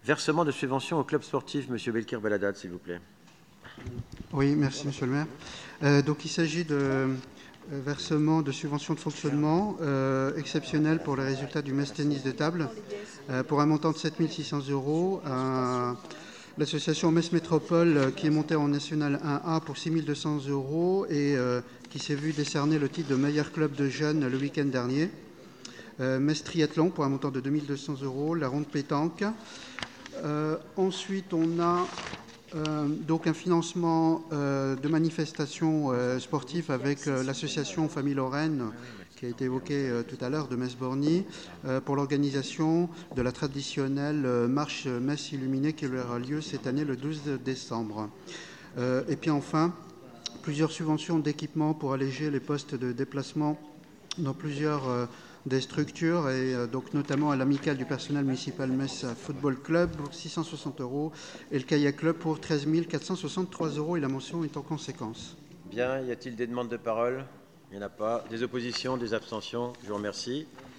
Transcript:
Versement de subventions au club sportif, Monsieur Belkir Belhaddad, s'il vous plaît. Oui, merci Monsieur le maire. Donc il s'agit de versement de subventions de fonctionnement exceptionnelles pour les résultats du Metz Tennis de table pour un montant de 7 600 € à l'association Metz Métropole qui est montée en National 1A pour 6 200 € et qui s'est vu décerner le titre de meilleur club de jeunes le week-end dernier. Metz Triathlon pour un montant de 2 200 €, la ronde pétanque. Ensuite, on a donc un financement de manifestations sportives avec l'association Famille Lorraine qui a été évoquée tout à l'heure de Metz-Borny pour l'organisation de la traditionnelle marche Metz illuminée qui aura lieu cette année le 12 décembre. Et puis enfin, plusieurs subventions d'équipement pour alléger les postes de déplacement dans plusieurs des structures, et donc notamment à l'amicale du personnel municipal Metz Football Club pour 660 € et le Kayak Club pour 13 463 € et la mention est en conséquence. Bien, y a-t-il des demandes de parole? Il n'y en a pas. Des oppositions, des abstentions? Je vous remercie.